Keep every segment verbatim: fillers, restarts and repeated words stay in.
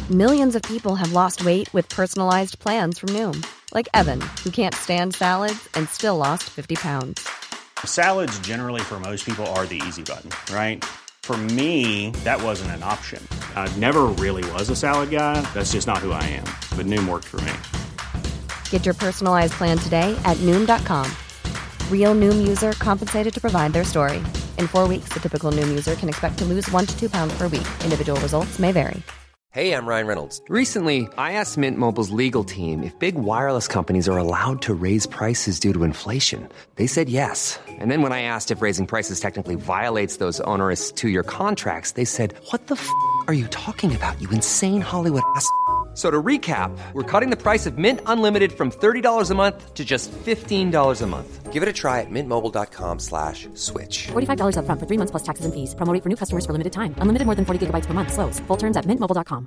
Millions of people have lost weight with personalized plans from Noom. Like Evan, who can't stand salads and still lost fifty pounds. Salads generally for most people are the easy button, right? For me, that wasn't an option. I never really was a salad guy. That's just not who I am. But Noom worked for me. Get your personalized plan today at Noom dot com. Real Noom user compensated to provide their story. In four weeks, the typical Noom user can expect to lose one to two pounds per week. Individual results may vary. Hey, I'm Ryan Reynolds. Recently, I asked Mint Mobile's legal team if big wireless companies are allowed to raise prices due to inflation. They said yes. And then when I asked if raising prices technically violates those onerous two-year contracts, they said, what the f*** are you talking about, you insane Hollywood ass f- So to recap, we're cutting the price of Mint Unlimited from thirty dollars a month to just fifteen dollars a month. Give it a try at mintmobile.com slash switch. forty-five dollars up front for three months plus taxes and fees. Promo rate for new customers for limited time. Unlimited more than forty gigabytes per month. Slows full terms at mint mobile dot com.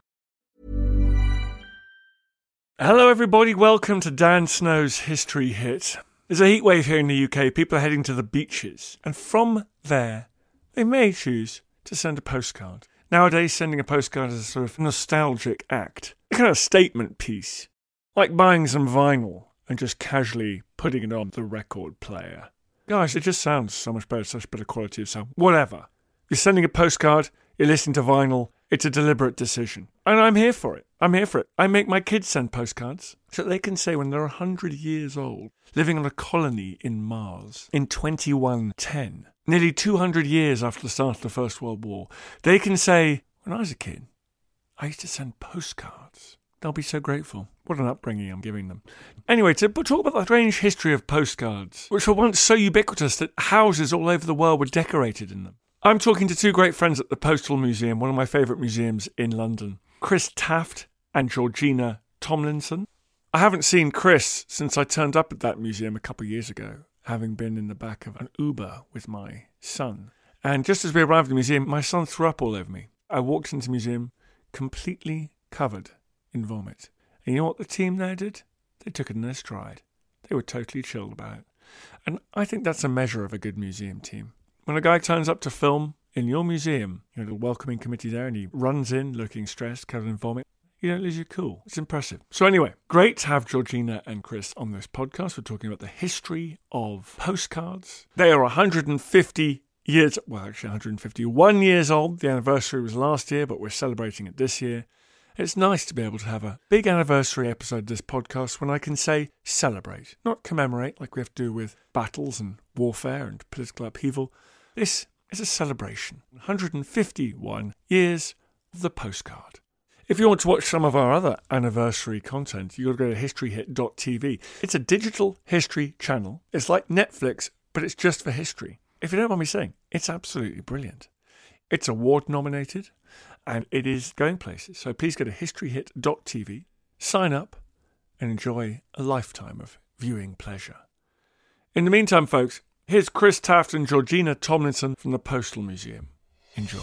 Hello everybody, welcome to Dan Snow's History Hit. There's a heatwave here in the U K. People are heading to the beaches. And from there, they may choose to send a postcard. Nowadays, sending a postcard is a sort of nostalgic act. A kind of statement piece. Like buying some vinyl and just casually putting it on the record player. Guys, it just sounds so much better, such better quality of sound. Whatever. You're sending a postcard, you're listening to vinyl, it's a deliberate decision. And I'm here for it. I'm here for it. I make my kids send postcards so that they can say when they're one hundred years old, living on a colony in Mars in twenty-one ten, nearly two hundred years after the start of the First World War, they can say, when I was a kid, I used to send postcards. They'll be so grateful. What an upbringing I'm giving them. Anyway, to talk about the strange history of postcards, which were once so ubiquitous that houses all over the world were decorated in them. I'm talking to two great friends at the Postal Museum, one of my favourite museums in London, Chris Taft and Georgina Tomlinson. I haven't seen Chris since I turned up at that museum a couple of years ago, having been in the back of an Uber with my son. And just as we arrived at the museum, my son threw up all over me. I walked into the museum completely covered in vomit. And you know what the team there did? They took it in their stride. They were totally chilled about it. And I think that's a measure of a good museum team. When a guy turns up to film in your museum, you know, the welcoming committee there, and he runs in looking stressed, covered in vomit, you don't lose your cool. It's impressive. So anyway, great to have Georgina and Chris on this podcast. We're talking about the history of postcards. They are one hundred fifty years, well actually one hundred fifty-one years old. The anniversary was last year, but we're celebrating it this year. It's nice to be able to have a big anniversary episode of this podcast when I can say celebrate, not commemorate like we have to do with battles and warfare and political upheaval. This is a celebration. one hundred fifty-one years of the postcard. If you want to watch some of our other anniversary content, you've got to go to history hit dot t v. It's a digital history channel. It's like Netflix, but it's just for history. If you don't mind me saying, it's absolutely brilliant. It's award nominated, and it is going places. So please go to history hit dot t v, sign up, and enjoy a lifetime of viewing pleasure. In the meantime, folks, here's Chris Taft and Georgina Tomlinson from the Postal Museum. Enjoy.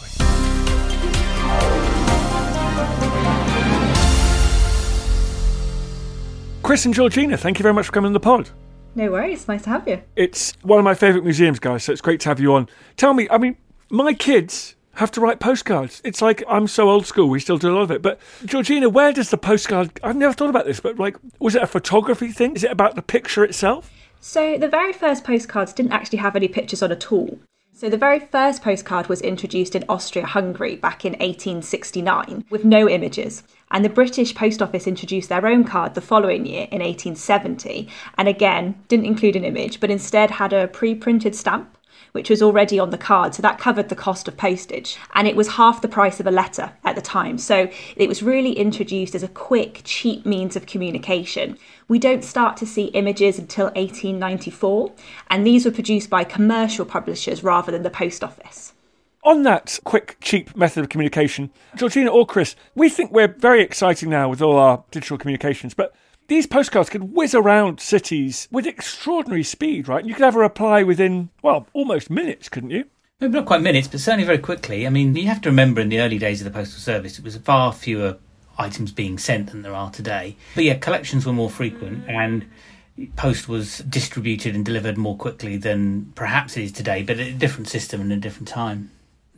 Chris and Georgina, thank you very much for coming on the pod. No worries, nice to have you. It's one of my favourite museums, guys, so it's great to have you on. Tell me, I mean, my kids have to write postcards. It's like, I'm so old school, we still do a lot of it. But Georgina, where does the postcard, I've never thought about this, but like, was it a photography thing? Is it about the picture itself? So the very first postcards didn't actually have any pictures on at all. So the very first postcard was introduced in Austria-Hungary back in eighteen sixty-nine with no images. And the British Post Office introduced their own card the following year in eighteen seventy. And again, didn't include an image, but instead had a pre-printed stamp, which was already on the card. So that covered the cost of postage. And it was half the price of a letter at the time. So it was really introduced as a quick, cheap means of communication. We don't start to see images until eighteen ninety-four. And these were produced by commercial publishers rather than the post office. On that quick, cheap method of communication, Georgina or Chris, we think we're very exciting now with all our digital communications, but these postcards could whiz around cities with extraordinary speed, right? You could have a reply within, well, almost minutes, couldn't you? Maybe not quite minutes, but certainly very quickly. I mean, you have to remember in the early days of the Postal Service, it was far fewer items being sent than there are today. But yeah, collections were more frequent and post was distributed and delivered more quickly than perhaps it is today, but a different system and a different time.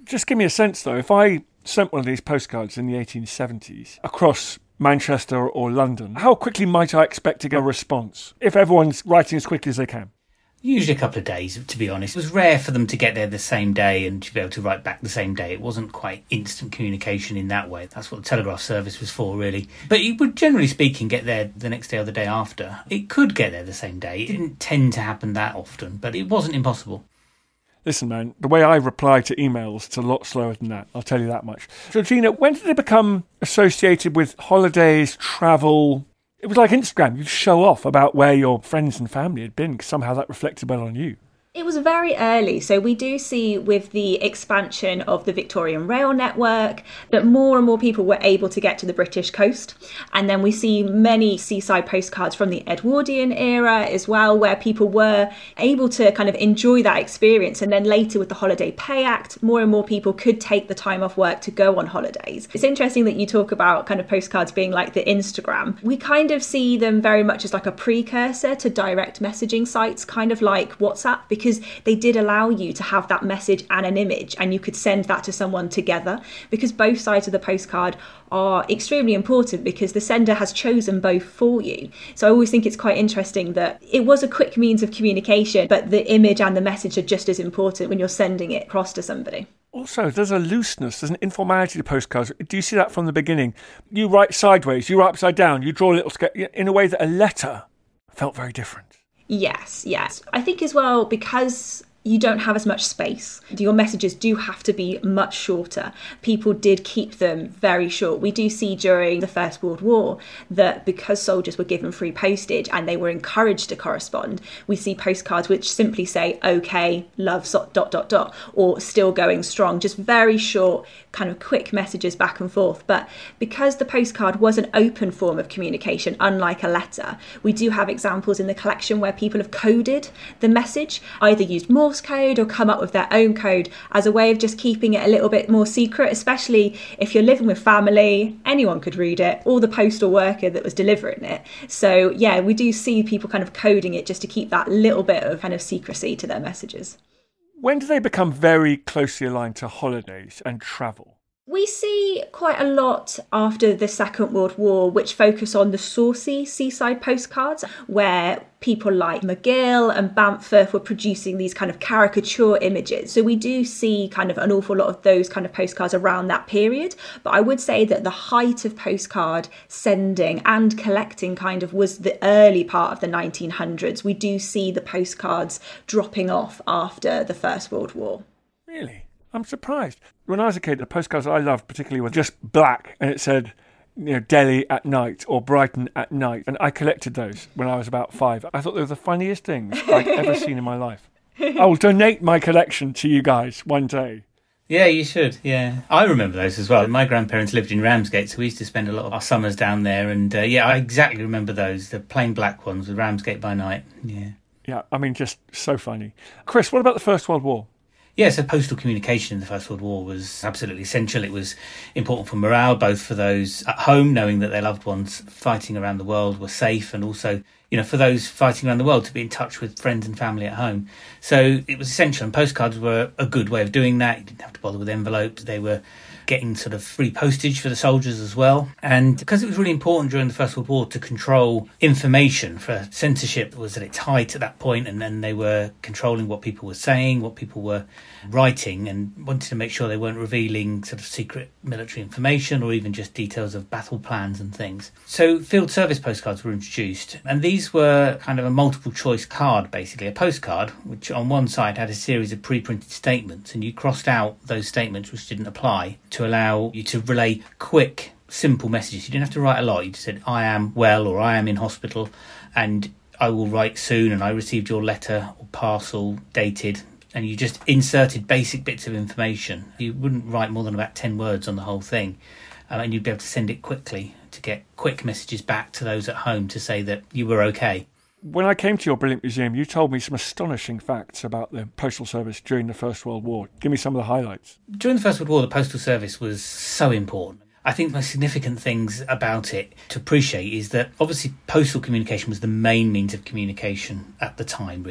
Just give me a sense, though. If I sent one of these postcards in the eighteen seventies across Manchester or London, how quickly might I expect to get a response if everyone's writing as quickly as they can? Usually a couple of days, to be honest. It was rare for them to get there the same day and to be able to write back the same day. It wasn't quite instant communication in that way. That's what the telegraph service was for, really. But it would, generally speaking, get there the next day or the day after. It could get there the same day. It didn't tend to happen that often, but it wasn't impossible. Listen, man, the way I reply to emails, it's a lot slower than that. I'll tell you that much. Georgina, when did it become associated with holidays, travel? It was like Instagram. You'd show off about where your friends and family had been because somehow that reflected well on you. It was very early, so we do see with the expansion of the Victorian Rail network that more and more people were able to get to the British coast. And then we see many seaside postcards from the Edwardian era as well, where people were able to kind of enjoy that experience. And then later with the Holiday Pay Act, more and more people could take the time off work to go on holidays. It's interesting that you talk about kind of postcards being like the Instagram. We kind of see them very much as like a precursor to direct messaging sites, kind of like WhatsApp, because because they did allow you to have that message and an image, and you could send that to someone together, because both sides of the postcard are extremely important because the sender has chosen both for you. So I always think it's quite interesting that it was a quick means of communication, but the image and the message are just as important when you're sending it across to somebody. Also, there's a looseness, there's an informality to postcards. Do you see that from the beginning? You write sideways, you write upside down, you draw a little sketch in a way that a letter felt very different. Yes, yes. I think as well, because you don't have as much space, your messages do have to be much shorter. People did keep them very short. We do see during the First World War that because soldiers were given free postage and they were encouraged to correspond, we see postcards which simply say, okay, love, dot, dot, dot, or still going strong, just very short, kind of quick messages back and forth. But because the postcard was an open form of communication, unlike a letter, we do have examples in the collection where people have coded the message, either used Morse code or come up with their own code as a way of just keeping it a little bit more secret, especially if you're living with family. Anyone could read it, or the postal worker that was delivering it. So yeah, we do see people kind of coding it just to keep that little bit of kind of secrecy to their messages. When do they become very closely aligned to holidays and travel? We see quite a lot after the Second World War which focus on the saucy seaside postcards, where people like McGill and Bamforth were producing these kind of caricature images. So we do see kind of an awful lot of those kind of postcards around that period. But I would say that the height of postcard sending and collecting kind of was the early part of the nineteen hundreds. We do see the postcards dropping off after the First World War. Really? I'm surprised. When I was a kid, the postcards I loved particularly were just black, and it said, you know, Delhi at night or Brighton at night. And I collected those when I was about five. I thought they were the funniest things I'd ever seen in my life. I will donate my collection to you guys one day. Yeah, you should, yeah. I remember those as well. My grandparents lived in Ramsgate, so we used to spend a lot of our summers down there. And uh, yeah, I exactly remember those, the plain black ones with Ramsgate by night. Yeah. Yeah, I mean, just so funny. Chris, what about the First World War? Yeah, so postal communication in the First World War was absolutely essential. It was important for morale, both for those at home, knowing that their loved ones fighting around the world were safe, and also, you know, for those fighting around the world to be in touch with friends and family at home. So it was essential, and postcards were a good way of doing that. You didn't have to bother with envelopes. They were getting sort of free postage for the soldiers as well. And because it was really important during the First World War to control information, for censorship was at its height at that point, and then they were controlling what people were saying, what people were writing, and wanted to make sure they weren't revealing sort of secret military information or even just details of battle plans and things. So field service postcards were introduced, and these were kind of a multiple choice card, basically a postcard, which on one side had a series of pre-printed statements, and you crossed out those statements which didn't apply to allow you to relay quick, simple messages. You didn't have to write a lot. You just said, I am well, or I am in hospital, and I will write soon, and I received your letter or parcel dated. And you just inserted basic bits of information. You wouldn't write more than about ten words on the whole thing. Um, and you'd be able to send it quickly to get quick messages back to those at home to say that you were okay. When I came to your brilliant museum, you told me some astonishing facts about the Postal Service during the First World War. Give me some of the highlights. During the First World War, the Postal Service was so important. I think the most significant things about it to appreciate is that obviously postal communication was the main means of communication at the time, really.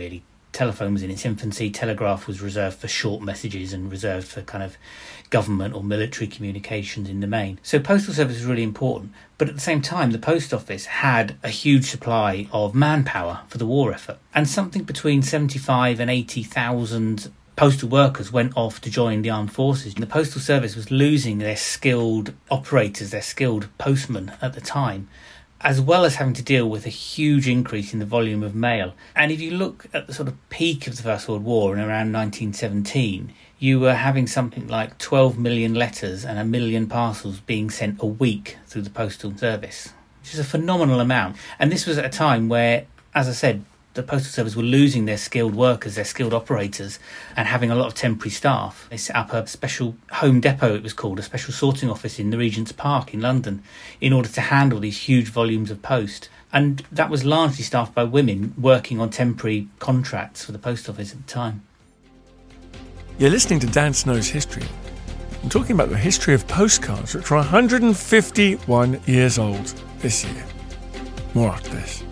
telephone was in its infancy. Telegraph was reserved for short messages and reserved for kind of government or military communications in the main. So postal service was really important. But at the same time, the post office had a huge supply of manpower for the war effort. And something between seventy-five and eighty thousand postal workers went off to join the armed forces. And the postal service was losing their skilled operators, their skilled postmen at the time, as well as having to deal with a huge increase in the volume of mail. And if you look at the sort of peak of the First World War in around nineteen seventeen, you were having something like twelve million letters and a million parcels being sent a week through the postal service, which is a phenomenal amount. And this was at a time where, as I said, the postal service were losing their skilled workers, their skilled operators, and having a lot of temporary staff. They set up a special home depot, it was called, a special sorting office in the Regent's Park in London, in order to handle these huge volumes of post. And that was largely staffed by women working on temporary contracts for the post office at the time. You're listening to Dan Snow's History. I'm talking about the history of postcards, which are one hundred fifty-one years old this year. More after this.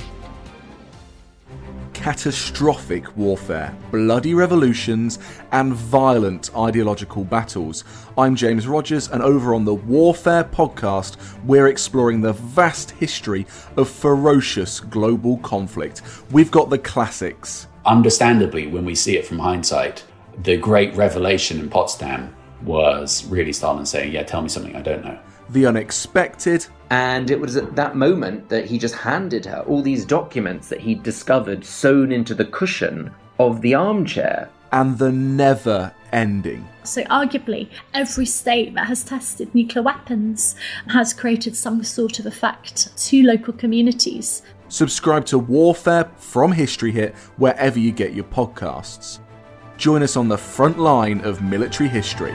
Catastrophic warfare, bloody revolutions, and violent ideological battles. I'm James Rogers, and over on the Warfare Podcast, we're exploring the vast history of ferocious global conflict. We've got the classics. Understandably, when we see it from hindsight, the great revelation in Potsdam was really Stalin saying, yeah, tell me something I don't know. The unexpected. And it was at that moment that he just handed her all these documents that he'd discovered sewn into the cushion of the armchair. And the never ending. So arguably, every state that has tested nuclear weapons has created some sort of effect to local communities. Subscribe to Warfare from History Hit wherever you get your podcasts. Join us on the front line of military history.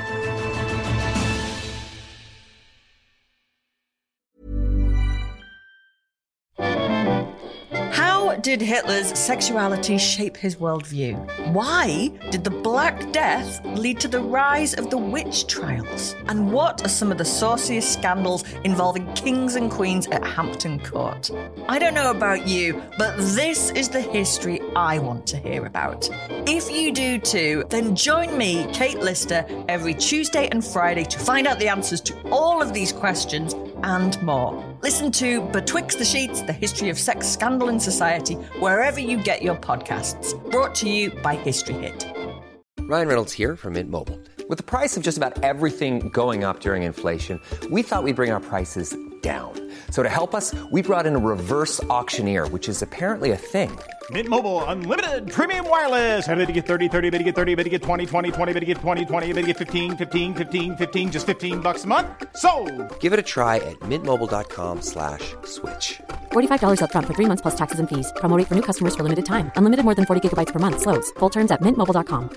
How did Hitler's sexuality shape his worldview? Why did the Black Death lead to the rise of the witch trials? And what are some of the sauciest scandals involving kings and queens at Hampton Court? I don't know about you, but this is the history I want to hear about. If you do too, then join me, Kate Lister, every Tuesday and Friday to find out the answers to all of these questions and more. Listen to Betwixt the Sheets, the history of sex, scandal and society, wherever you get your podcasts. Brought to you by History Hit. Ryan Reynolds here from Mint Mobile. With the price of just about everything going up during inflation, we thought we'd bring our prices down. So to help us, we brought in a reverse auctioneer, which is apparently a thing. Mint Mobile Unlimited Premium Wireless. How to get thirty, thirty, bit to get thirty, bit to get twenty, twenty, twenty, bit to get twenty, twenty, bit to get fifteen, fifteen, fifteen, fifteen, just fifteen bucks a month? Sold! Give it a try at mintmobile.com slash switch. forty-five dollars up front for three months plus taxes and fees. Promo rate for new customers for limited time. Unlimited more than forty gigabytes per month. Slows full terms at mint mobile dot com.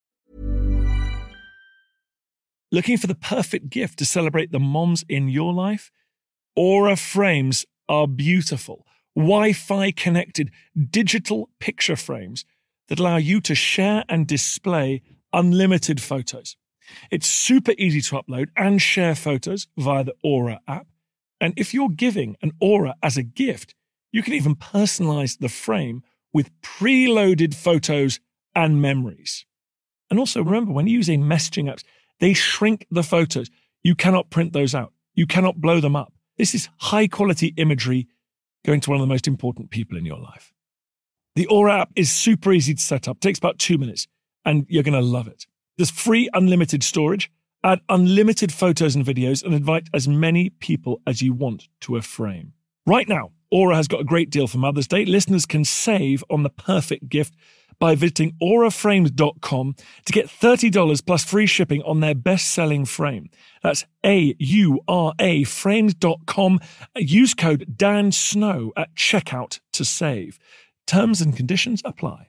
Looking for the perfect gift to celebrate the moms in your life? Aura frames are beautiful. Wi-Fi connected digital picture frames that allow you to share and display unlimited photos. It's super easy to upload and share photos via the Aura app. And if you're giving an Aura as a gift, you can even personalize the frame with preloaded photos and memories. And also remember, when you're using messaging apps, they shrink the photos. You cannot print those out. You cannot blow them up. This is high quality imagery going to one of the most important people in your life. The Aura app is super easy to set up. It takes about two minutes and you're going to love it. There's free unlimited storage, add unlimited photos and videos, and invite as many people as you want to a frame. Right now, Aura has got a great deal for Mother's Day. Listeners can save on the perfect gift by visiting aura frames dot com to get thirty dollars plus free shipping on their best-selling frame. That's A U R A frames dot com. Use code Dan Snow at checkout to save. Terms and conditions apply.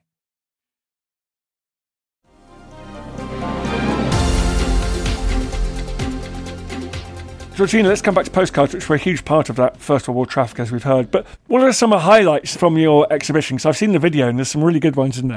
Georgina, let's come back to postcards, which were a huge part of that First World War traffic, as we've heard. But what are some highlights from your exhibition? Because I've seen the video and there's some really good ones in there.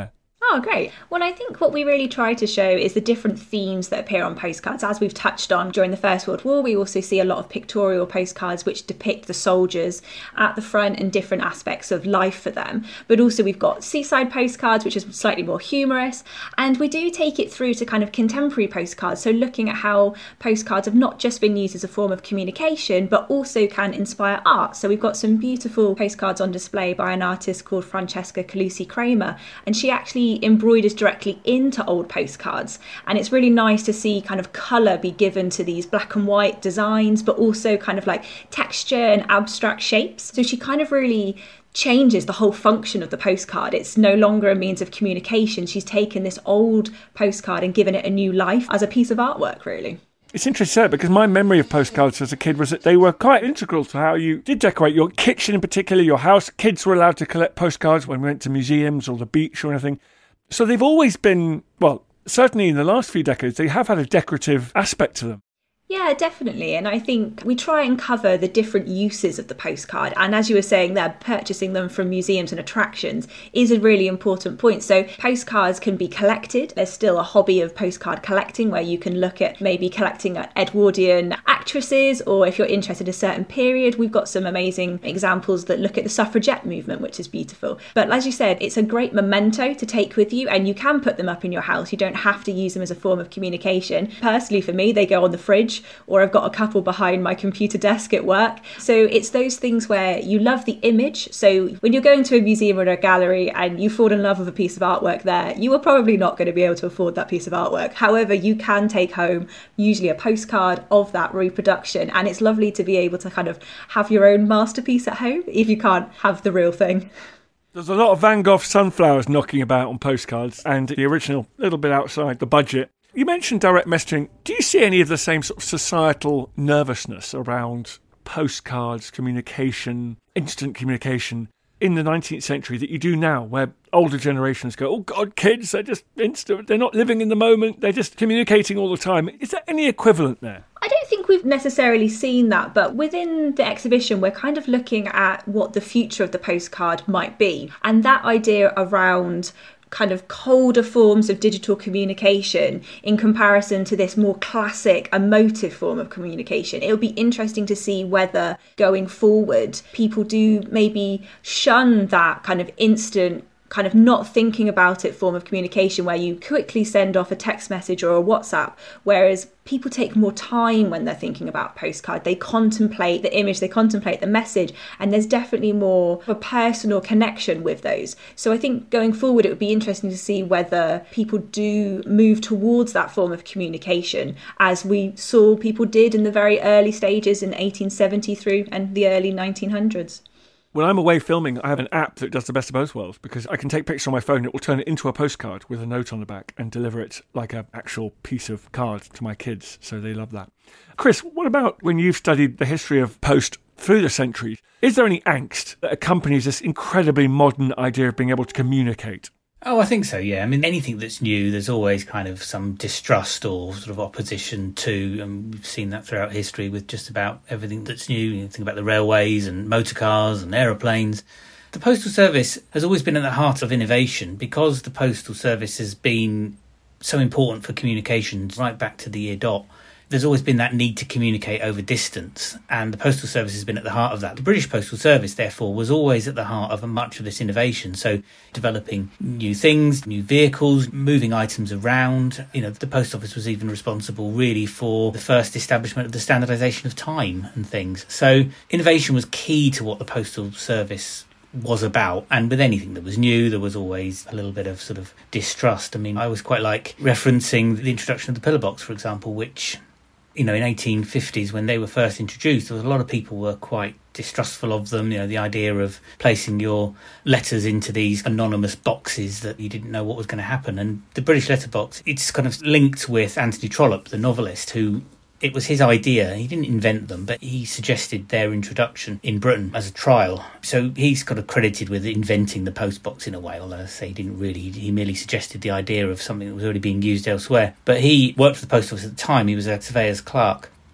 Oh, great. Well, I think what we really try to show is the different themes that appear on postcards. As we've touched on during the First World War, we also see a lot of pictorial postcards which depict the soldiers at the front and different aspects of life for them. But also we've got seaside postcards, which is slightly more humorous. And we do take it through to kind of contemporary postcards. So looking at how postcards have not just been used as a form of communication, but also can inspire art. So we've got some beautiful postcards on display by an artist called Francesca Calusi Kramer. And she actually embroiders directly into old postcards, and it's really nice to see kind of colour be given to these black and white designs, but also kind of like texture and abstract shapes. So she kind of really changes the whole function of the postcard. It's no longer a means of communication. She's taken this old postcard and given it a new life as a piece of artwork, really. It's interesting because my memory of postcards as a kid was that they were quite integral to how you did decorate your kitchen, in particular your house. Kids were allowed to collect postcards when we went to museums or the beach or anything. So they've always been, well, certainly in the last few decades, they have had a decorative aspect to them. Yeah, definitely. And I think we try and cover the different uses of the postcard. And as you were saying there, purchasing them from museums and attractions is a really important point. So postcards can be collected. There's still a hobby of postcard collecting where you can look at maybe collecting Edwardian actresses, or if you're interested in a certain period, we've got some amazing examples that look at the suffragette movement, which is beautiful. But as you said, it's a great memento to take with you, and you can put them up in your house. You don't have to use them as a form of communication. Personally, for me, they go on the fridge, or I've got a couple behind my computer desk at work. So it's those things where you love the image. So when you're going to a museum or a gallery and you fall in love with a piece of artwork there, you are probably not going to be able to afford that piece of artwork. However, you can take home usually a postcard of that reproduction, and it's lovely to be able to kind of have your own masterpiece at home if you can't have the real thing. There's a lot of Van Gogh sunflowers knocking about on postcards, and the original a little bit outside the budget. You mentioned direct messaging. Do you see any of the same sort of societal nervousness around postcards, communication, instant communication in the nineteenth century that you do now, where older generations go, oh God, kids, they're just instant, they're not living in the moment, they're just communicating all the time. Is there any equivalent there? I don't think we've necessarily seen that, but within the exhibition, we're kind of looking at what the future of the postcard might be. And that idea around kind of colder forms of digital communication in comparison to this more classic emotive form of communication. It'll be interesting to see whether going forward people do maybe shun that kind of instant kind of not thinking about it form of communication where you quickly send off a text message or a WhatsApp, whereas people take more time when they're thinking about postcard. They contemplate the image, they contemplate the message, and there's definitely more of a personal connection with those. So I think going forward it would be interesting to see whether people do move towards that form of communication, as we saw people did in the very early stages in eighteen seventy through and the early nineteen hundreds. When I'm away filming, I have an app that does the best of both worlds, because I can take pictures on my phone, it will turn it into a postcard with a note on the back and deliver it like an actual piece of card to my kids, so they love that. Chris, what about when you've studied the history of post through the centuries? Is there any angst that accompanies this incredibly modern idea of being able to communicate? Oh, I think so, yeah. I mean, anything that's new, there's always kind of some distrust or sort of opposition to, and we've seen that throughout history with just about everything that's new. You think about the railways and motor cars and aeroplanes. The Postal Service has always been at the heart of innovation because the Postal Service has been so important for communications right back to the year dot. There's always been that need to communicate over distance, and the Postal Service has been at the heart of that. The British Postal Service, therefore, was always at the heart of much of this innovation. So developing new things, new vehicles, moving items around. You know, the Post Office was even responsible really for the first establishment of the standardisation of time and things. So innovation was key to what the Postal Service was about, and with anything that was new there was always a little bit of sort of distrust. I mean, I always quite like referencing the introduction of the pillar box, for example, which, you know, in eighteen fifties when they were first introduced, there was a lot of people were quite distrustful of them. You know, the idea of placing your letters into these anonymous boxes that you didn't know what was going to happen. And the British letterbox, it's kind of linked with Anthony Trollope, the novelist, who, it was his idea. He didn't invent them, but he suggested their introduction in Britain as a trial. So he's kind of credited with inventing the postbox in a way, although I say he didn't really. He merely suggested the idea of something that was already being used elsewhere. But he worked for the Post Office at the time. He was a surveyor's clerk.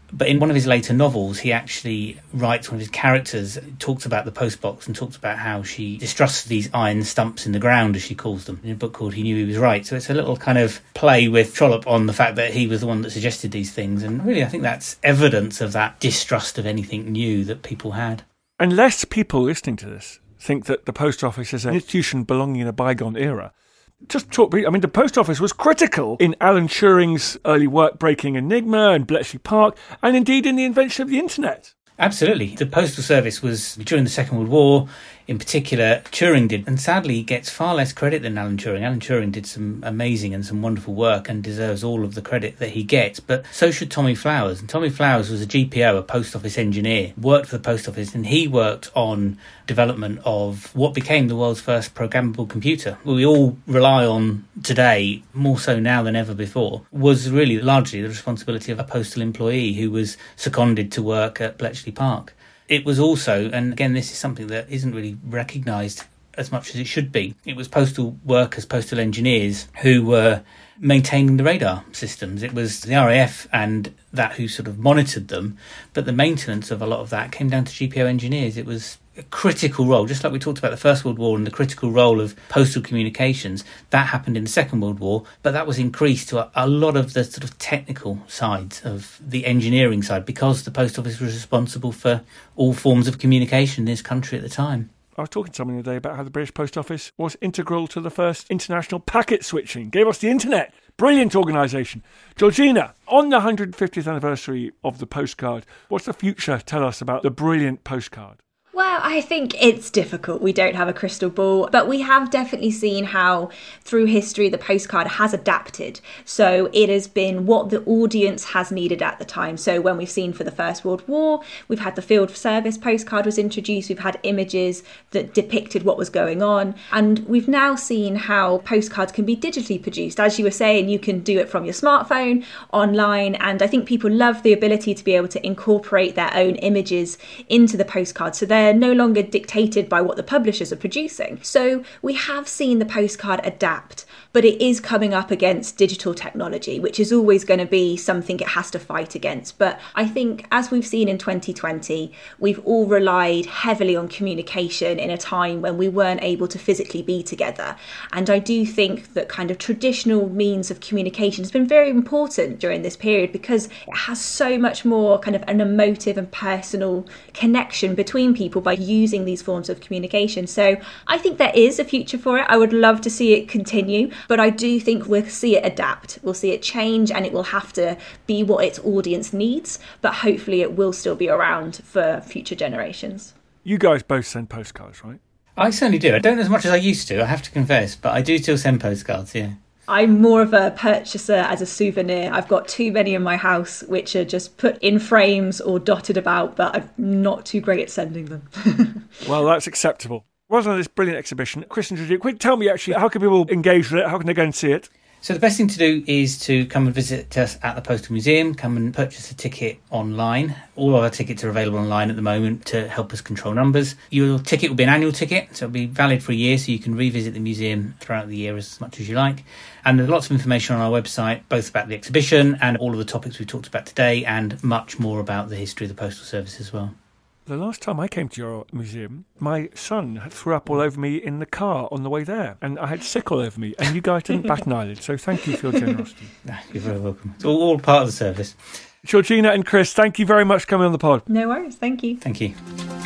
But in one of his later novels, he actually writes, one of his characters talks about the postbox and talks about how she distrusts these iron stumps in the ground, as she calls them, in a book called He Knew He Was Right. So it's a little kind of play with Trollope on the fact that he was the one that suggested these things. And really, I think that's evidence of that distrust of anything new that people had. Unless people listening to this think that the post office is an institution belonging in a bygone era, just talk, I mean, the post office was critical in Alan Turing's early work-breaking Enigma and Bletchley Park, and indeed in the invention of the internet. Absolutely. The Postal Service was, during the Second World War, in particular, Turing did, and sadly he gets far less credit than Alan Turing. Alan Turing did some amazing and some wonderful work and deserves all of the credit that he gets, but so should Tommy Flowers. And Tommy Flowers was a G P O, a post office engineer, worked for the post office, and he worked on development of what became the world's first programmable computer. We all rely on today, more so now than ever before, was really largely the responsibility of a postal employee who was seconded to work at Bletchley Park. It was also, and again, this is something that isn't really recognised as much as it should be, it was postal workers, postal engineers who were maintaining the radar systems. It was the R A F and that who sort of monitored them, but the maintenance of a lot of that came down to G P O engineers. It was a critical role, just like we talked about the First World War and the critical role of postal communications. That happened in the Second World War, but that was increased to a, a lot of the sort of technical sides of the engineering side, because the post office was responsible for all forms of communication in this country at the time. I was talking to someone the other day about how the British Post Office was integral to the first international packet switching, gave us the internet. Brilliant organisation. Georgina, on the one hundred fiftieth anniversary of the postcard, what's the future tell us about the brilliant postcard? Well, I think it's difficult. We don't have a crystal ball, but we have definitely seen how through history the postcard has adapted. So it has been what the audience has needed at the time. So when we've seen for the First World War, we've had the field service postcard was introduced. We've had images that depicted what was going on. And we've now seen how postcards can be digitally produced. As you were saying, you can do it from your smartphone, online. And I think people love the ability to be able to incorporate their own images into the postcard. So they're no longer dictated by what the publishers are producing. So we have seen the postcard adapt, but it is coming up against digital technology, which is always going to be something it has to fight against. But I think, as we've seen in twenty twenty, we've all relied heavily on communication in a time when we weren't able to physically be together. And I do think that kind of traditional means of communication has been very important during this period, because it has so much more kind of an emotive and personal connection between people by using these forms of communication. So I think there is a future for it. I would love to see it continue, but I do think we'll see it adapt. We'll see it change, and it will have to be what its audience needs, but hopefully it will still be around for future generations. You guys both send postcards, right? I certainly do. I don't as much as I used to, I have to confess, but I do still send postcards, yeah. I'm more of a purchaser as a souvenir. I've got too many in my house which are just put in frames or dotted about, but I'm not too great at sending them. Well, that's acceptable. Wasn't it this brilliant exhibition? Kristen, did you quick tell me actually, how can people engage with it? How can they go and see it? So the best thing to do is to come and visit us at the Postal Museum, come and purchase a ticket online. All of our tickets are available online at the moment to help us control numbers. Your ticket will be an annual ticket, so it'll be valid for a year, so you can revisit the museum throughout the year as much as you like. And there's lots of information on our website, both about the exhibition and all of the topics we've talked about today, and much more about the history of the Postal Service as well. The last time I came to your museum, my son had threw up all over me in the car on the way there, and I had sick all over me, and you guys didn't bat an eyelid, so thank you for your generosity. You're very welcome. It's all, all part of the service. Georgina and Chris, thank you very much for coming on the pod. No worries, thank you. Thank you.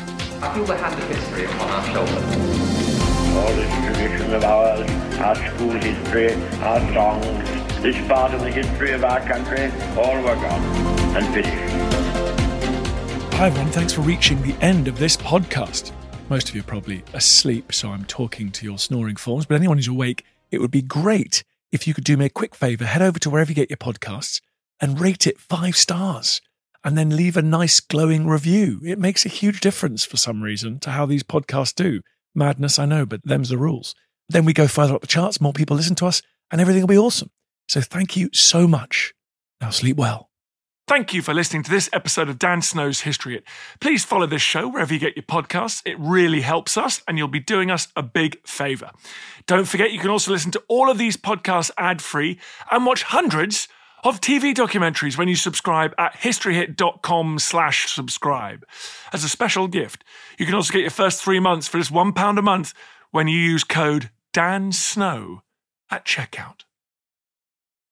I feel the hand of history upon our shoulders. All this tradition of ours, our school history, our songs, this part of the history of our country, all were gone and finished. Hi everyone, thanks for reaching the end of this podcast. Most of you are probably asleep, so I'm talking to your snoring forms, but anyone who's awake, it would be great if you could do me a quick favour, head over to wherever you get your podcasts and rate it five stars, and then leave a nice glowing review. It makes a huge difference for some reason to how these podcasts do. Madness, I know, but them's the rules. Then we go further up the charts, more people listen to us, and everything will be awesome. So thank you so much. Now sleep well. Thank you for listening to this episode of Dan Snow's History Hit. Please follow this show wherever you get your podcasts. It really helps us, and you'll be doing us a big favour. Don't forget, you can also listen to all of these podcasts ad-free and watch hundreds of T V documentaries when you subscribe at historyhit.com slash subscribe. As a special gift, you can also get your first three months for just one pound a month when you use code Dan Snow at checkout.